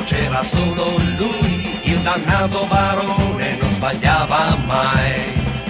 c'era solo lui, il dannato barone non sbagliava mai.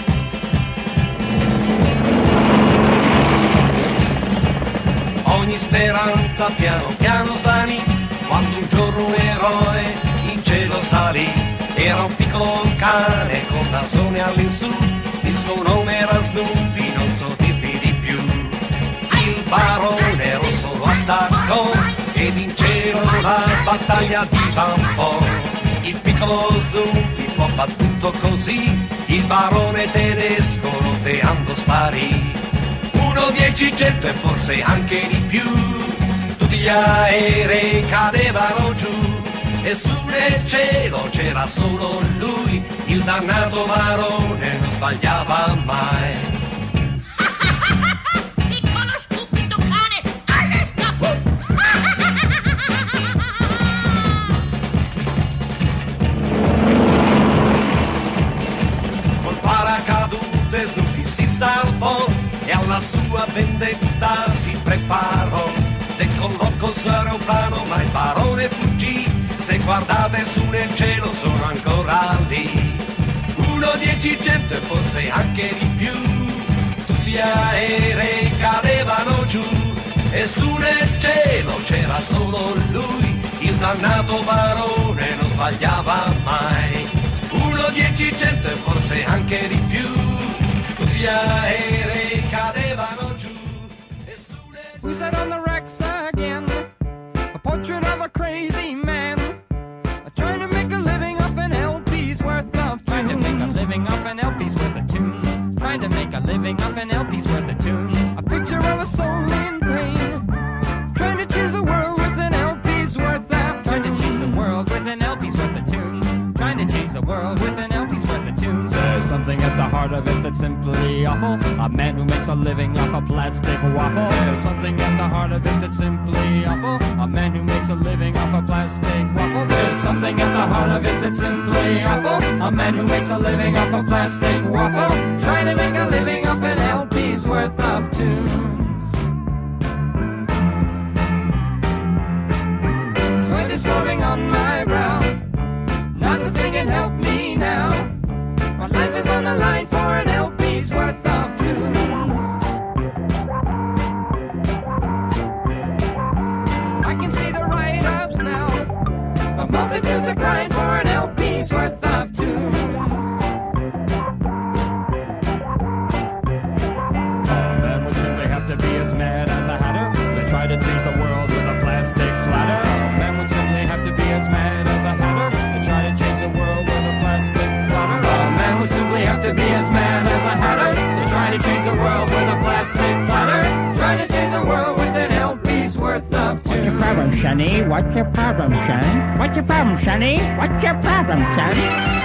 Ogni speranza piano piano svanì, quando un giorno un eroe in cielo salì. Era un piccolo cane con nasone all'insù, il suo nome era Snoopy, non so dirvi di più. Il barone rosso lo attaccò ed in cielo la battaglia divampò. Il piccolo Snoopy fu abbattuto così, il barone tedesco roteando sparì. 1, 10, 100 e forse anche di più, tutti gli aerei cadevano giù e su nel cielo c'era solo lui, il dannato barone non sbagliava mai. Piccolo stupido cane, all'escapù! Col paracadute Snoopy si salvò e alla sua vendetta si preparò. Decollò col suo aeroplano ma il barone fuggì, se guardate su nel cielo sono ancora lì. 1, 10, 100 e forse anche di più, tutti gli aerei cadevano giù e su nel cielo c'era solo lui, il dannato barone non sbagliava mai. 1, 10, 100 e forse anche di più, tutti gli aerei cadevano giù e su nel... Who's that on the Rex again? A portrait of a crazy man, trying to make a living off an LP's worth of tunes. Trying to make a living off an LP's worth of tunes. Trying to make a living off an LP's worth of tunes. A picture of a soul in pain, trying to choose a world with an LP's worth of tunes. Trying to change the world with an LP's worth of tunes. Trying to change the world with an LP's worth of tunes. There's something at the heart of it that's simply awful. A man who makes a living off a plastic waffle. There's something at the heart of it that's simply awful. A man who makes a living off a plastic waffle. There's something at the heart of it that's simply awful. A man who makes a living off a plastic waffle. Trying to make a living off an LP's worth of tunes. Sweat is forming on my brow. Nothing can help me now. My life is on the line for an LP's worth of tunes. I can see the write-ups now. The multitudes are crying for an LP's worth of tunes. A man would simply have to be as mad as a hatter to try to change the world with a plastic platter. A man would simply have to be as mad as a hatter to try to change the world with a plastic platter. A man would simply have to be as mad as a hatter to try to change the world with a plastic platter. Try to change the world with an LP's worth of tunes. What's your problem, Sonny? What's your problem, son? What's your problem, Sonny? What's your problem, son?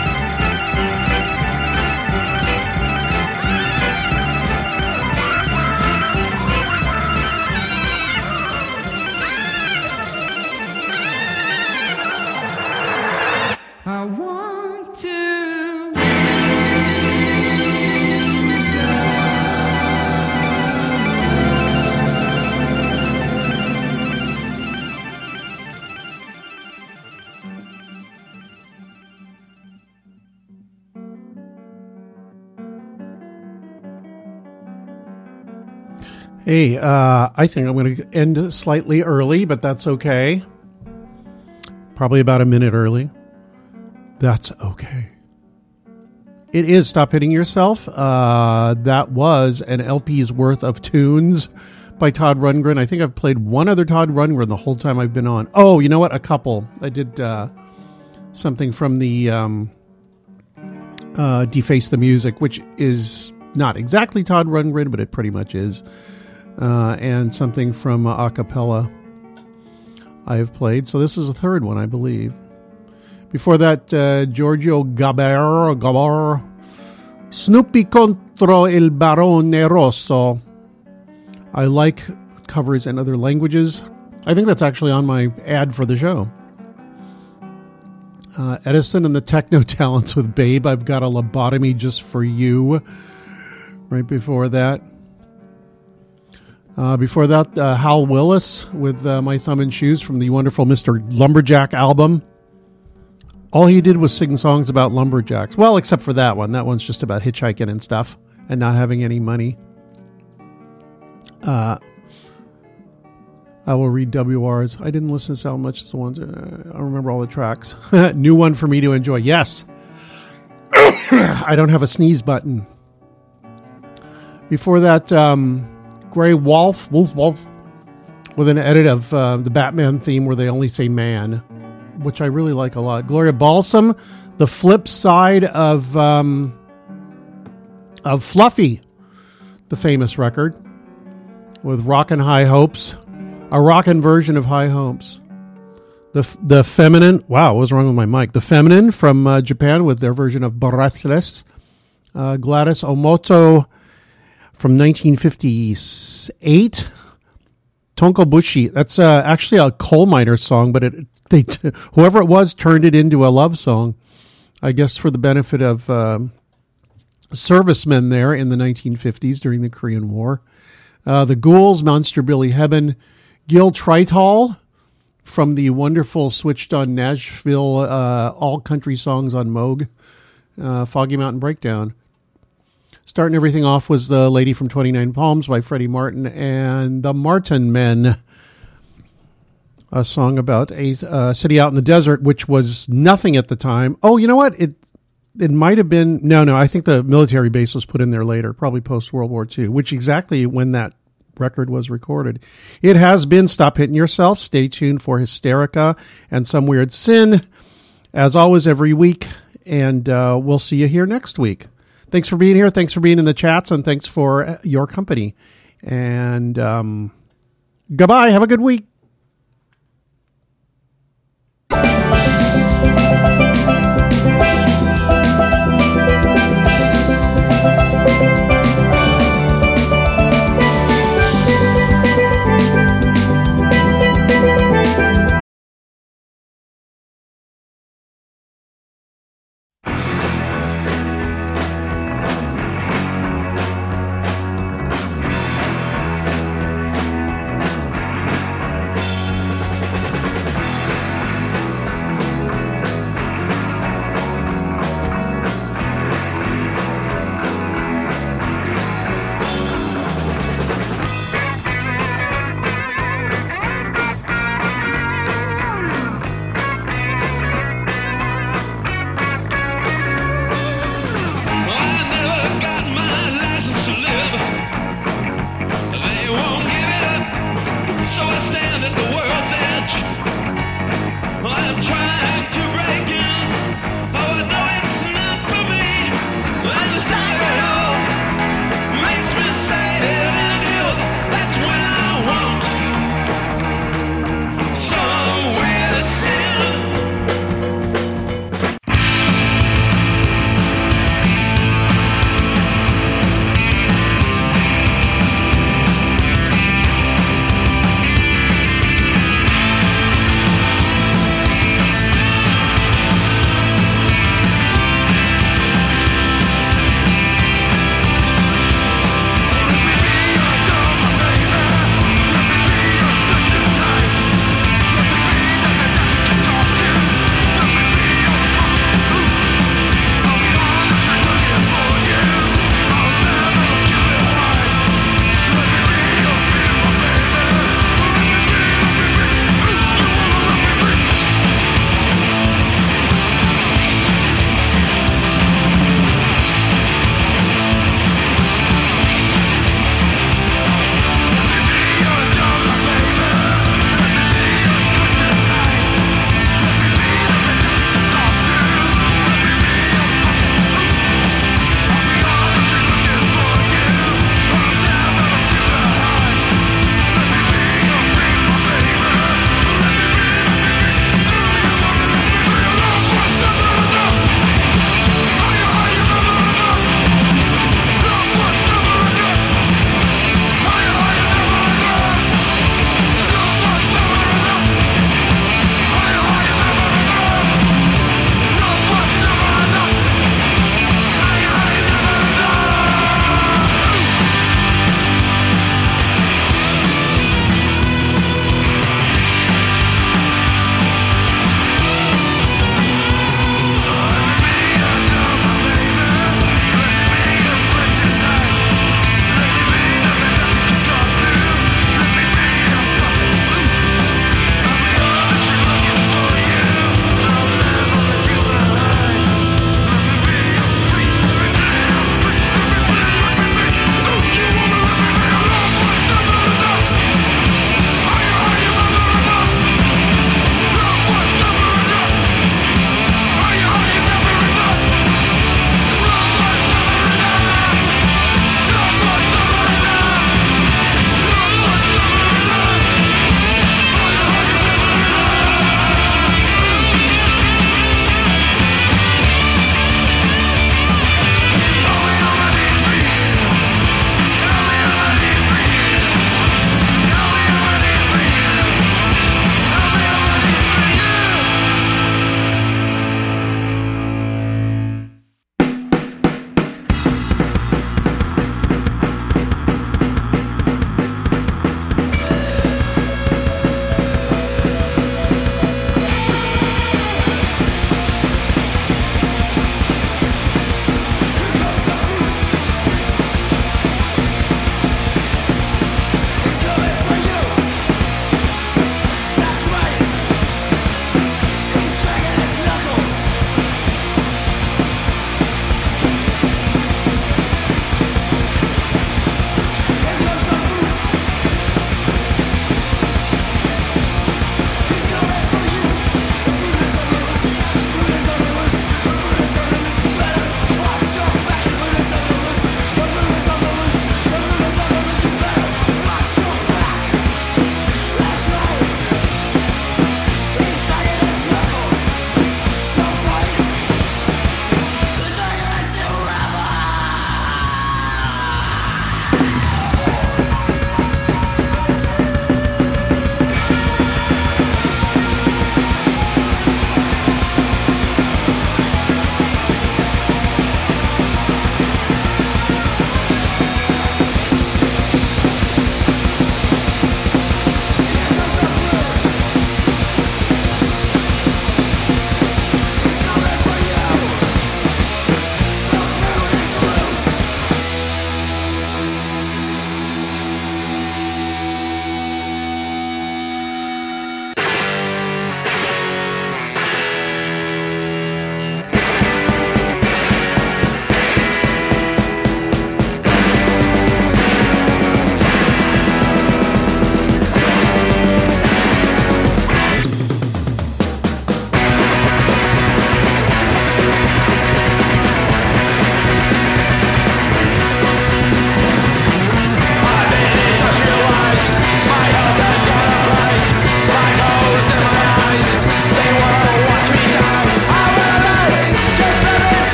I want to. Hey, I think I'm going to end slightly early, but that's okay. Probably about a minute early. That's okay. It is Stop Hitting Yourself. That was an LP's worth of tunes by Todd Rundgren. I think I've played one other Todd Rundgren the whole time I've been on. Oh, you know what? A couple. I did something from the Deface the Music, which is not exactly Todd Rundgren, but it pretty much is. And something from Acapella I have played. So this is the third one, I believe. Before that, Giorgio Gaber, Snoopy contro il Barone Rosso. I like covers in other languages. I think that's actually on my ad for the show. Edison and the Techno Talents with Babe, I've Got a Lobotomy Just for You. Right before that. Before that, Hal Willis with My Thumb in Shoes from the wonderful Mr. Lumberjack album. All he did was sing songs about lumberjacks. Well, except for that one. That one's just about hitchhiking and stuff and not having any money. I will read WRs. I didn't listen to this album much. It's the ones I don't remember all the tracks. New one for me to enjoy. Yes. I don't have a sneeze button. Before that, Grey Wolf, with an edit of the Batman theme where they only say man, which I really like a lot. Gloria Balsam, the flip side of Fluffy, the famous record, with Rockin' High Hopes, a rockin' version of High Hopes. The Feminine, wow, what was wrong with my mic? The Feminine from Japan with their version of Breathless. Gladys Omoto from 1958. Tonkobushi, that's actually a coal miner song, but whoever it was turned it into a love song, I guess for the benefit of servicemen there in the 1950s during the Korean War. The Ghouls, Monster Billy Hebben. Gil Trital from the wonderful Switched on Nashville all country songs on Moog. Foggy Mountain Breakdown. Starting everything off was The Lady from 29 Palms by Freddie Martin and the Martin Men, a song about a city out in the desert, which was nothing at the time. Oh, you know what? It might have been... No, I think the military base was put in there later, probably post-World War II, which exactly when that record was recorded. It has been Stop Hitting Yourself. Stay tuned for Hysterica and Some Weird Sin, as always, every week, and we'll see you here next week. Thanks for being here. Thanks for being in the chats, and thanks for your company. And goodbye. Have a good week.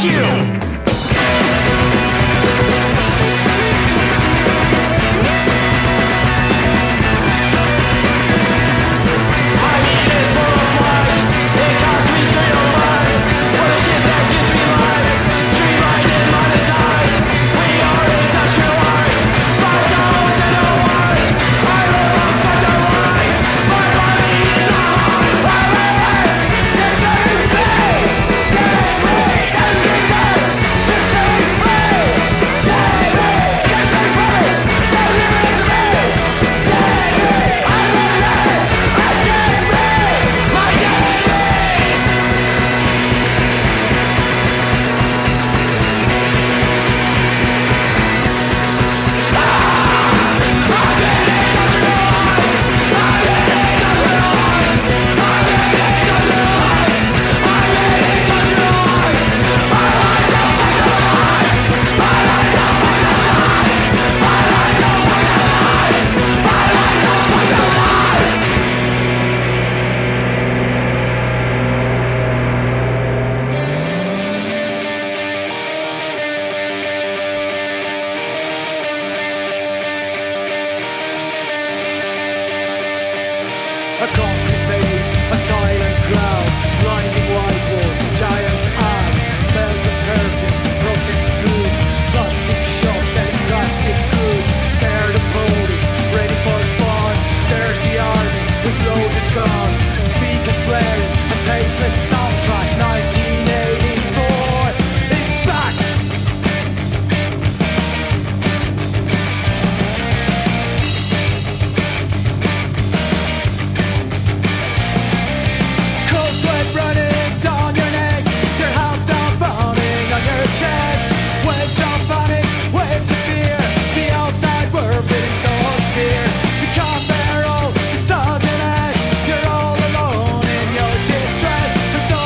You're all alone in your distress, and so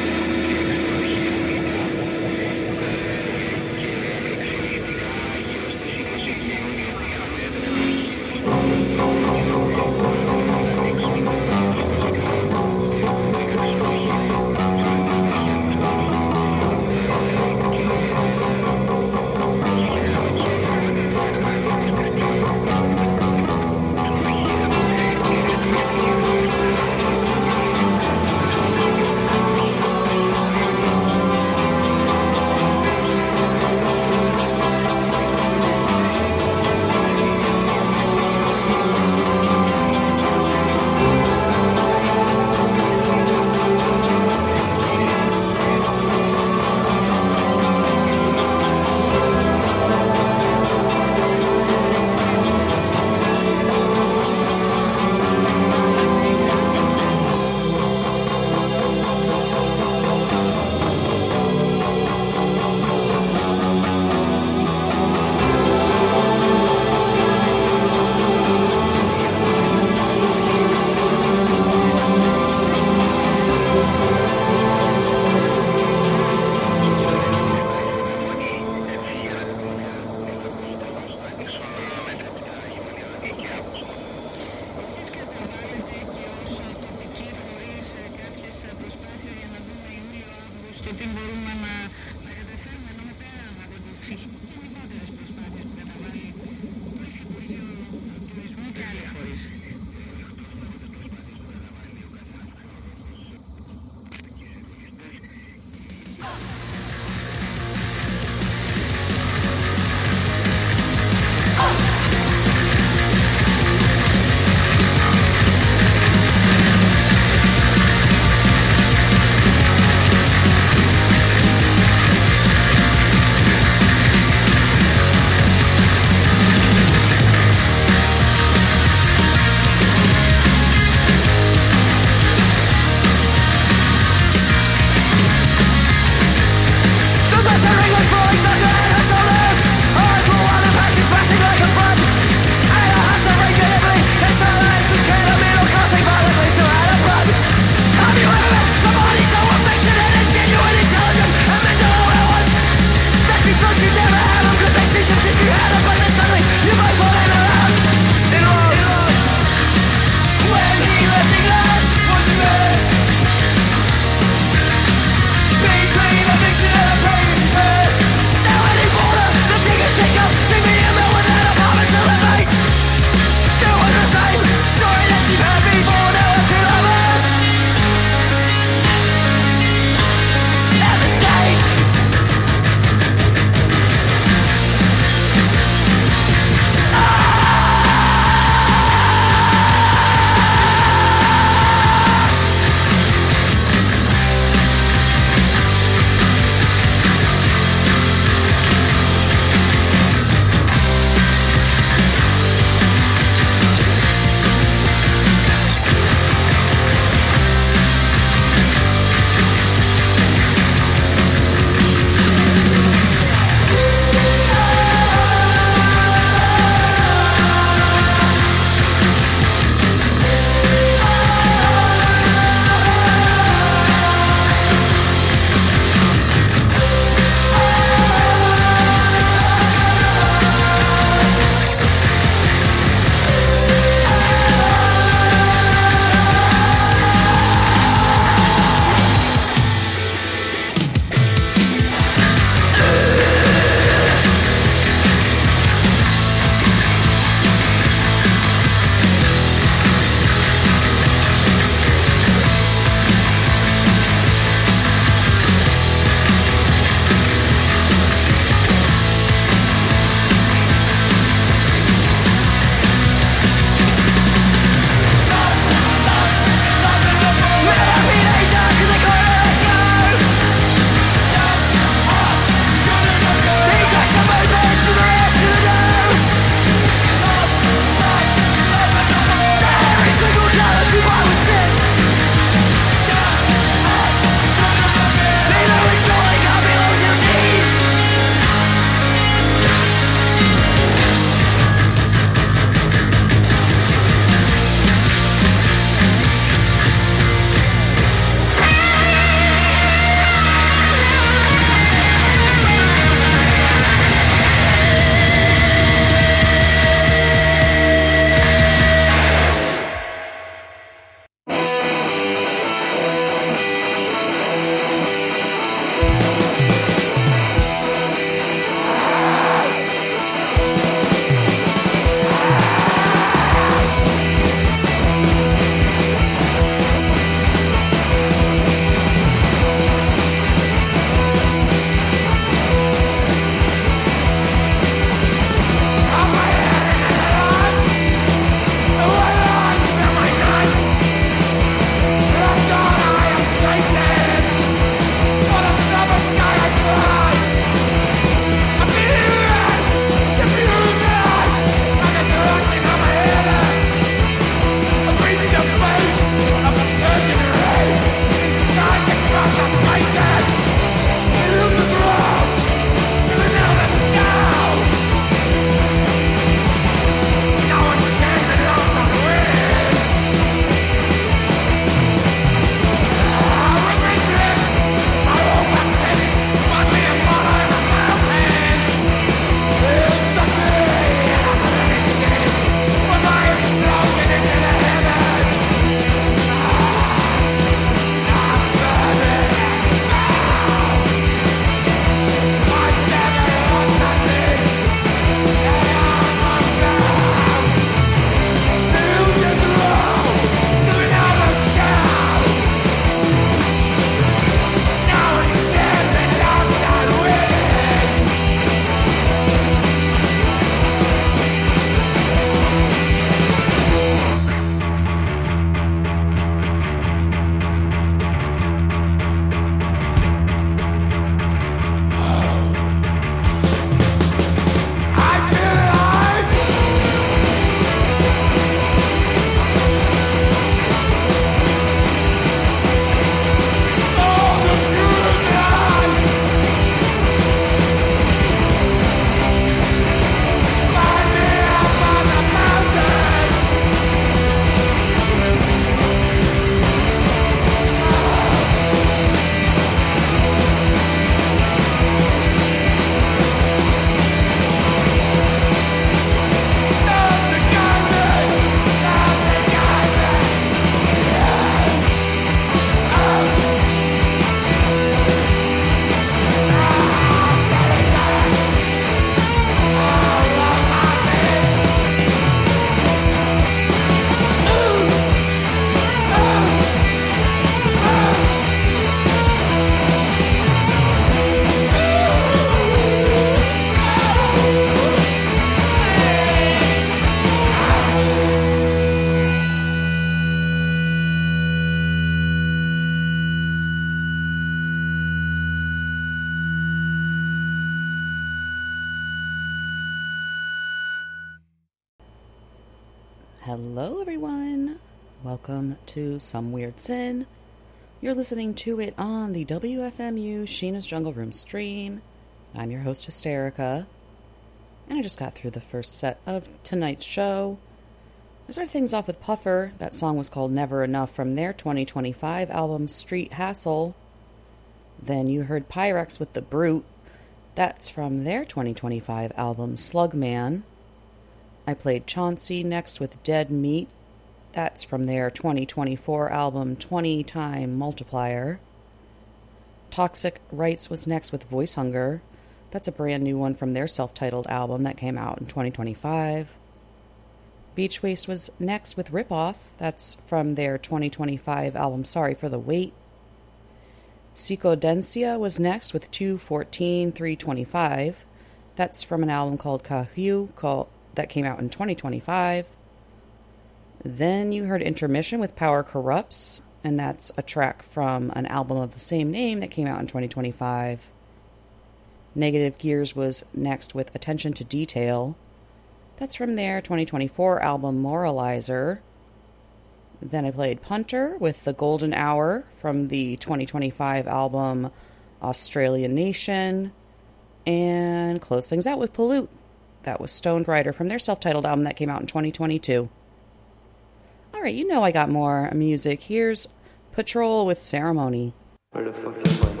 Hello, everyone. Welcome to Some Weird Sin. You're listening to it on the WFMU Sheena's Jungle Room stream. I'm your host, Hysterica. And I just got through the first set of tonight's show. I started things off with Puffer. That song was called Never Enough from their 2025 album Street Hassle. Then you heard Pyrex with The Brute. That's from their 2025 album Slugman. I played Chauncey next with Dead Meat. That's from their 2024 album 20 Time Multiplier. Toxic Rights was next with Voice Hunger. That's a brand new one from their self-titled album that came out in 2025. Beach Waste was next with Rip Off. That's from their 2025 album Sorry for the Wait. Psicodencia was next with 2/14/325. That's from an album called Kahoo that came out in 2025. Then you heard Intermission with Power Corrupts, and that's a track from an album of the same name that came out in 2025. Negative Gears was next with Attention to Detail. That's from their 2024 album Moralizer. Then I played Punter with The Golden Hour from the 2025 album Australian Nation. And close things out with Pollute. That was Stoned Rider from their self-titled album that came out in 2022. Alright, you know I got more music. Here's Patrol with Ceremony. Where the fuck is my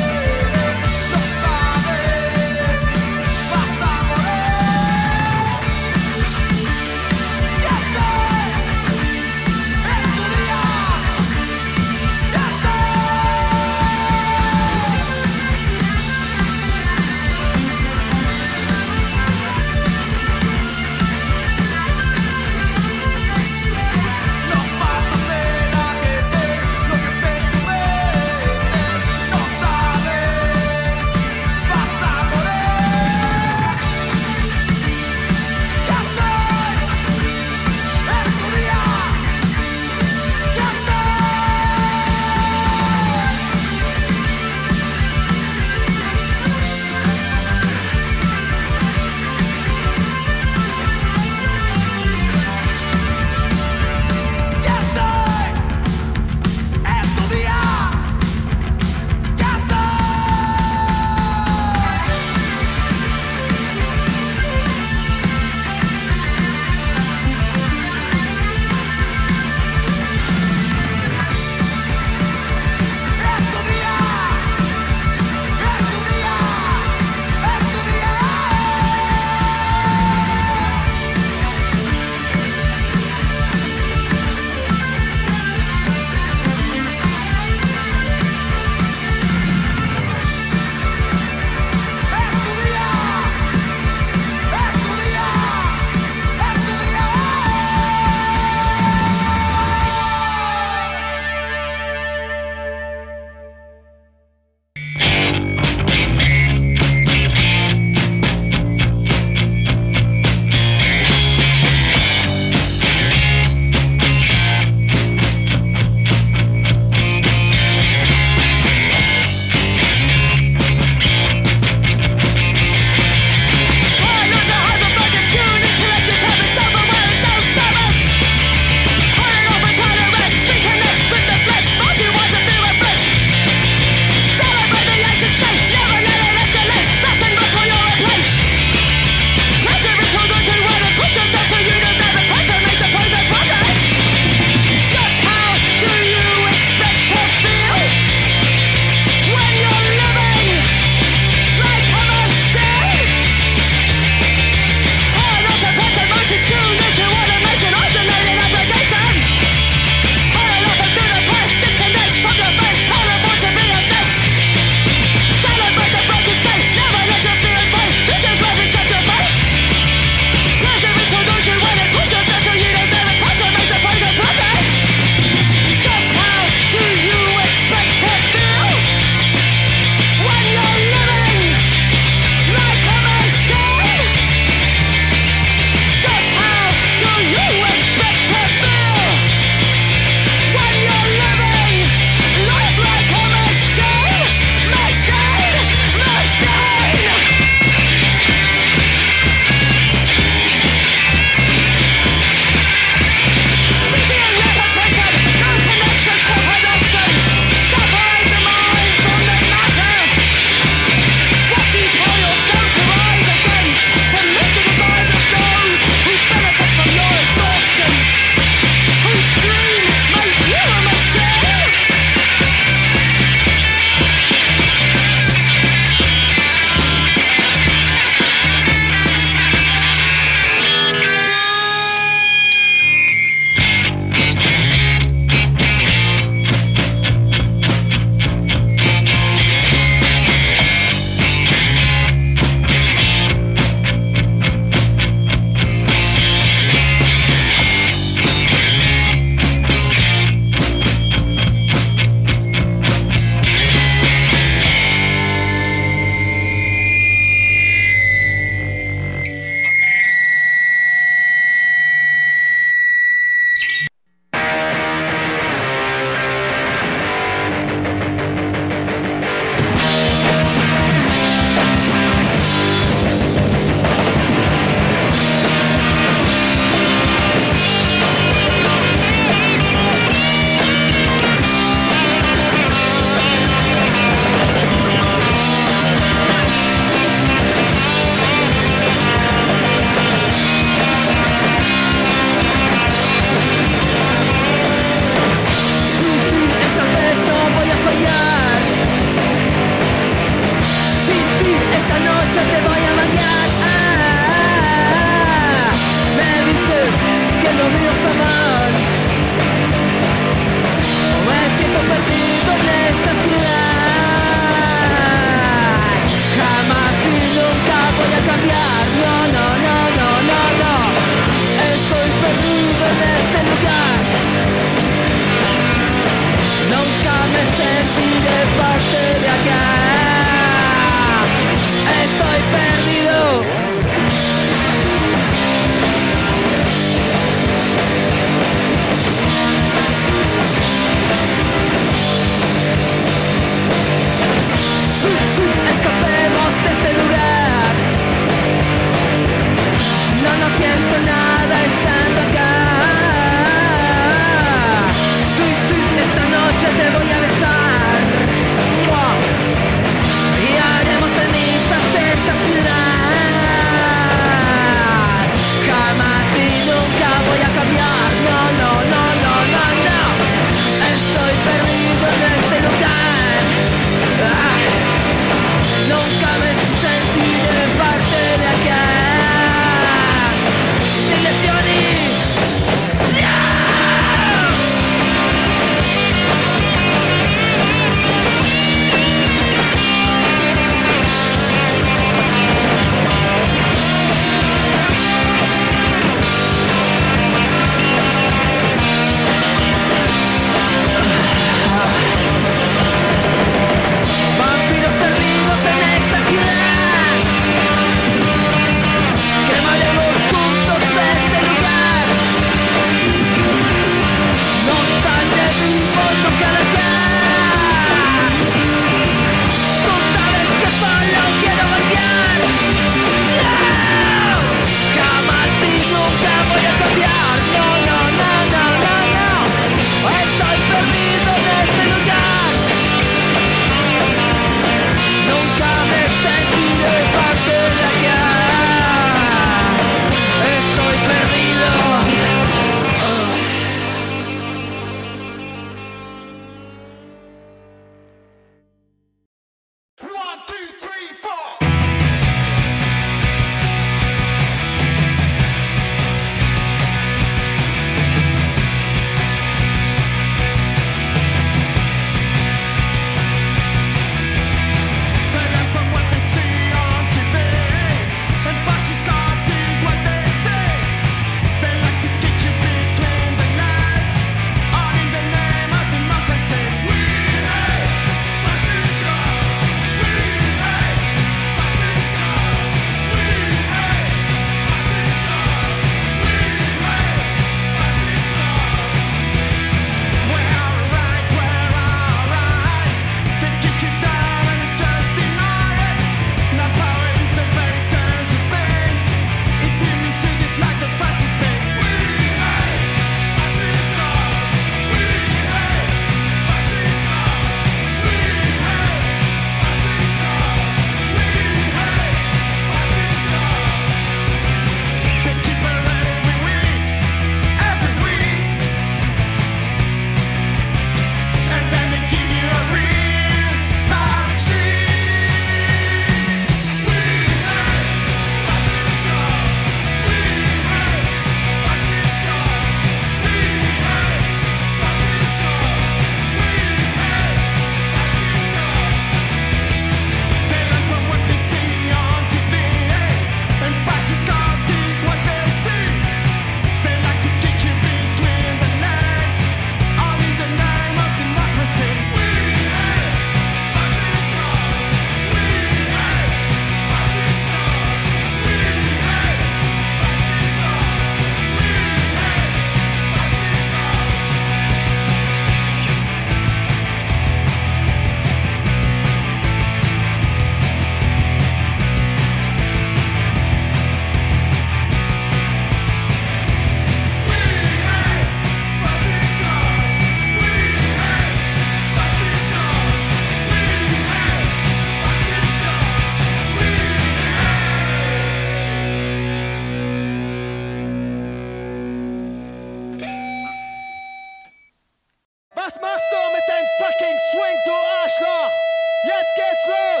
Jetzt geht's los!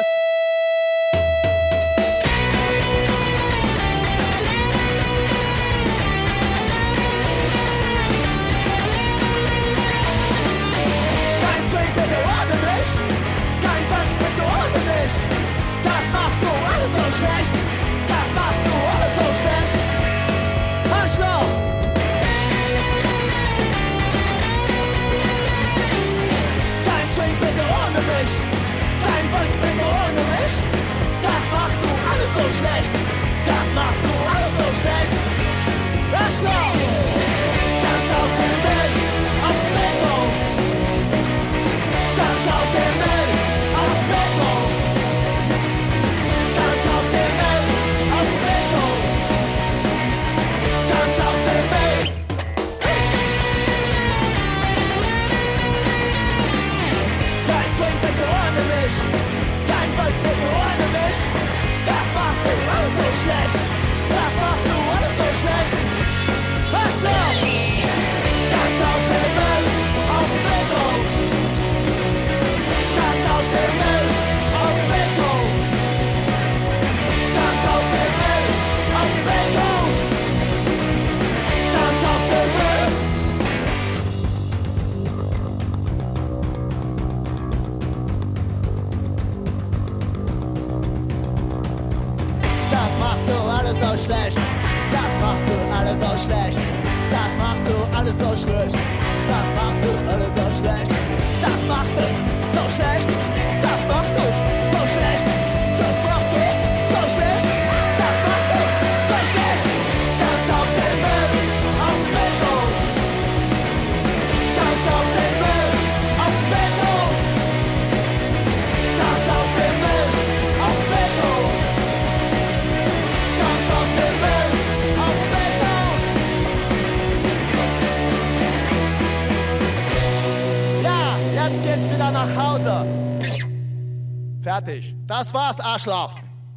Kein Swing bitte ohne mich, kein Funk bitte ohne mich. Das machst du alles so schlecht, das machst du alles so schlecht. Arschloch! Kein Swing bitte ohne mich, kein Funk bitte ohne mich. Das machst du alles so schlecht, das machst du alles so schlecht. Arschloch! Tanz auf den Müll, auf Beton. Tanz auf den Müll, auf Beton. Tanz auf den Müll, auf Beton. Tanz auf den Müll. Kein Swing bitte ohne mich, kein Funk bitte ohne mich. Das machst du alles so schlecht, das machst du alles so schlecht. Was noch? Tanz auf den Müll, auf Beton. Tanz auf den Müll, auf Beton. Tanz auf den Müll, auf Beton. Tanz auf den Müll. Das machst du alles so schlecht. Das machst du alles so schlecht. Das machst du alles so schlecht. Das machst du alles so schlecht. Das machst du so schlecht. Das machst du so schlecht. Das machst du so schlecht. Das machst du so schlecht. Tanz auf den Müll, auf Beton. Tanz auf den Müll, auf Beton. Tanz auf den Müll, auf Beton. Tanz auf den Müll, auf Beton. Ja, jetzt geht's wieder nach Hause. Fertig. Das war's, Arschloch.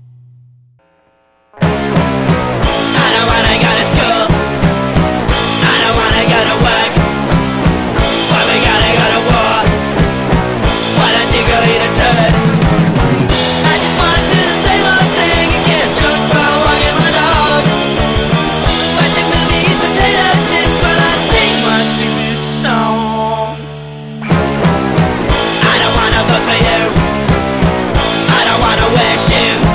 I don't wanna go to school. I don't wanna go to work. Why we gotta go to war? Why don't you go eat a turd? I just wanna do the same old thing and get drunk while walking my dog. Watching movies, eat potato chips while I sing my stupid song. I don't wanna vote for you. I don't wanna wear shoes.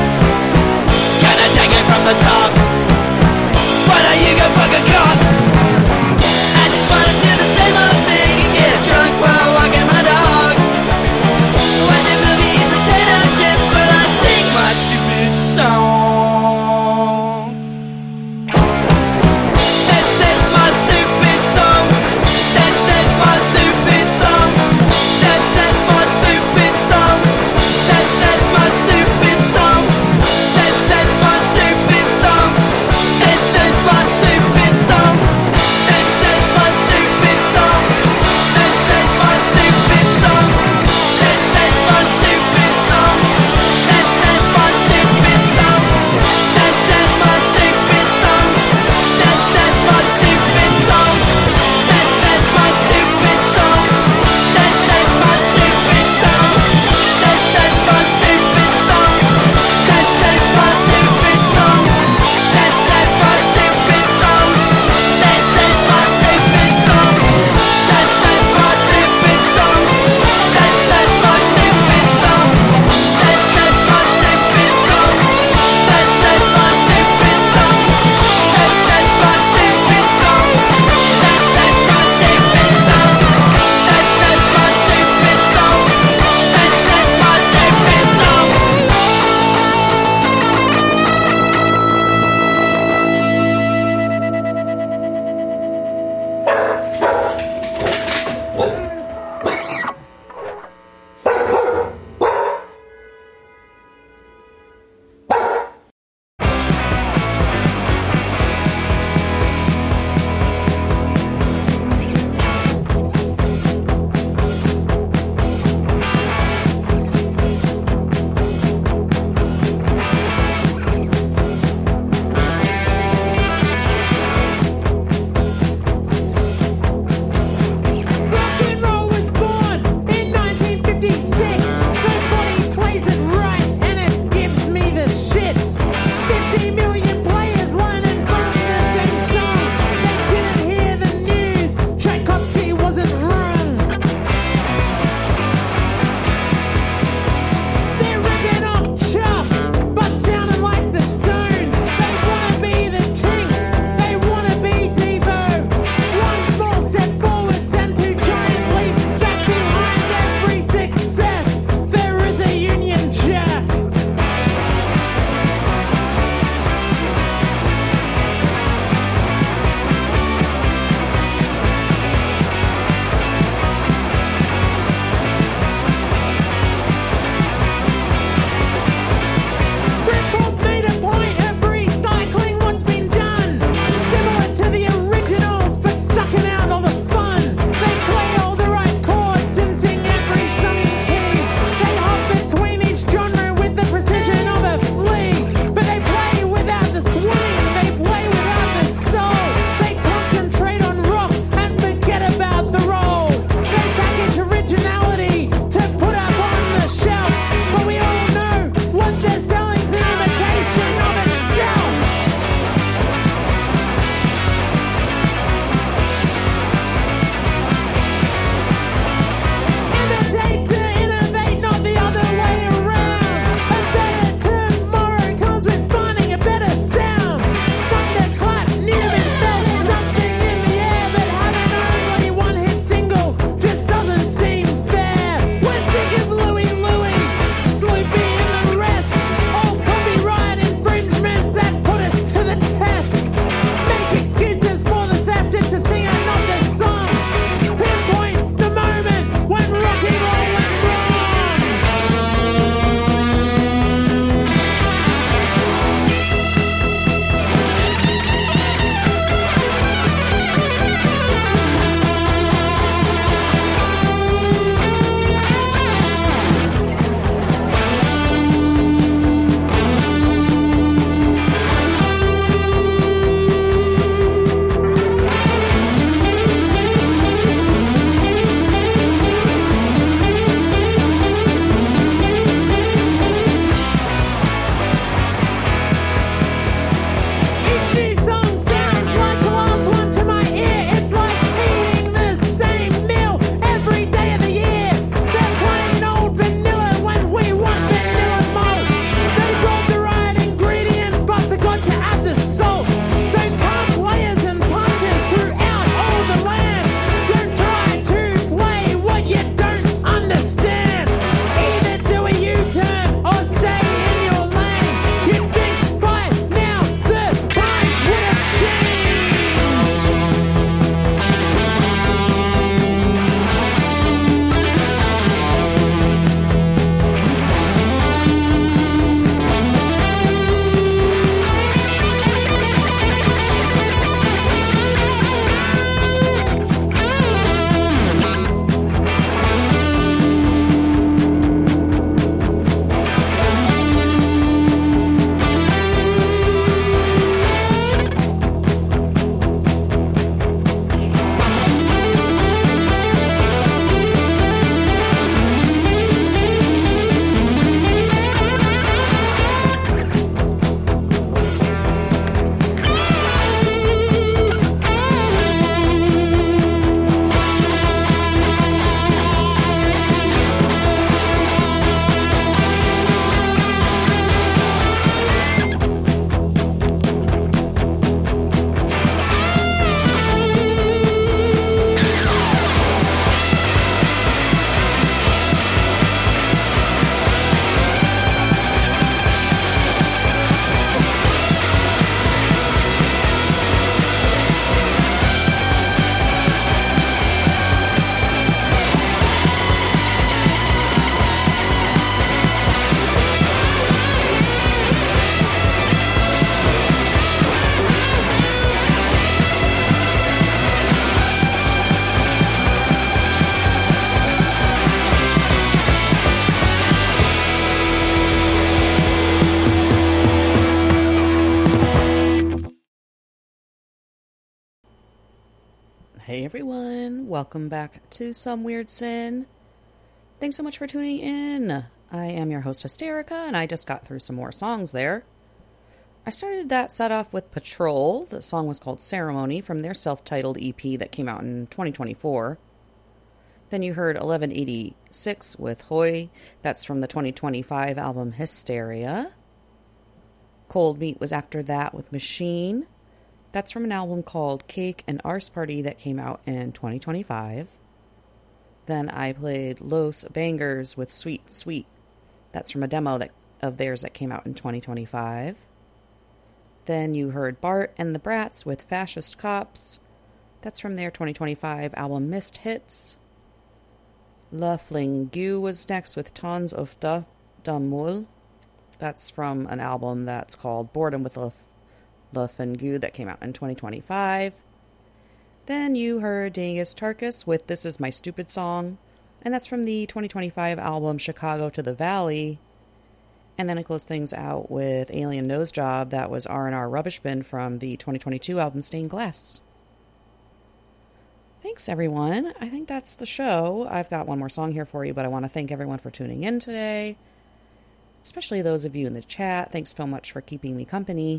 Hey everyone, welcome back to Some Weird Sin. Thanks so much for tuning in. I am your host Hysterica, and I just got through some more songs there. I started that set off with Patrol. The song was called Ceremony from their self-titled EP that came out in 2024. Then you heard 1186 with Hoy. That's from the 2025 album Hysteria. Cold Meat was after that with Machine. That's from an album called Cake and Arse Party that came out in 2025. Then I played Los Bangers with Sweet Sweet. That's from a demo of theirs that came out in 2025. Then you heard Bart and the Brats with Fascist Cops. That's from their 2025 album Missed Hits. La Flingue was next with Tons of Damul. That's from an album that's called Boredom with La Flingue that came out in 2025. Then you heard Dingus Tarkus with This Is My Stupid Song, and that's from the 2025 album Chicago to the Valley. And then I closed things out with Alien Nose Job. That was R&R Rubbish Bin from the 2022 album Stained Glass. Thanks, everyone. I think that's the show. I've got one more song here for you, but I want to thank everyone for tuning in today, especially those of you in the chat. Thanks so much for keeping me company.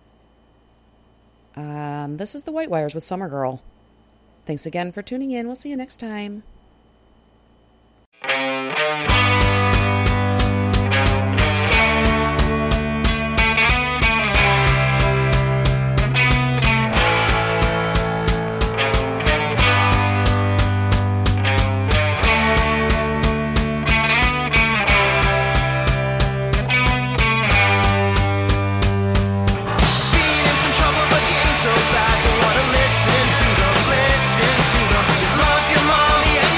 This is the White Wires with Summer Girl. Thanks again for tuning in. We'll see you next time. Listen to them. You love your mommy and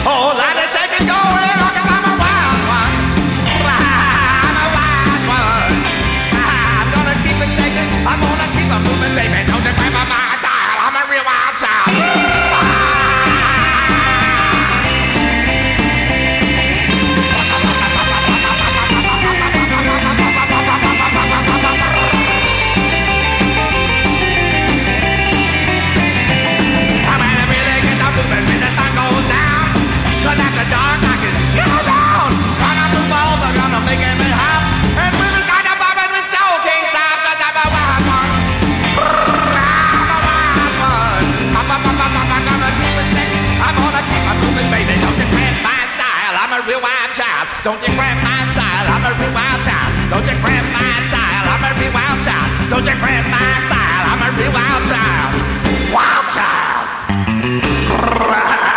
Oh, let it shake and go, cause I'm a wild one. I'm a wild one. I'm gonna keep it shaking, I'm gonna keep it moving, baby. Don't you grab my style, I'm a real wild child. Cause after dark I can get around. Gonna move over, gonna make it hot. And we've got a bob and we show can't stop. Cause I'm a wild one. I'm a wild one. I'm gonna keep it sick. I'm gonna keep it moving, baby. Don't you cramp my style, I'm a real wild child. Don't you cramp my style, I'm a real wild child. Don't you cramp my style, I'm a real wild child. Don't you cramp my style, I'm a real wild child. Wild child.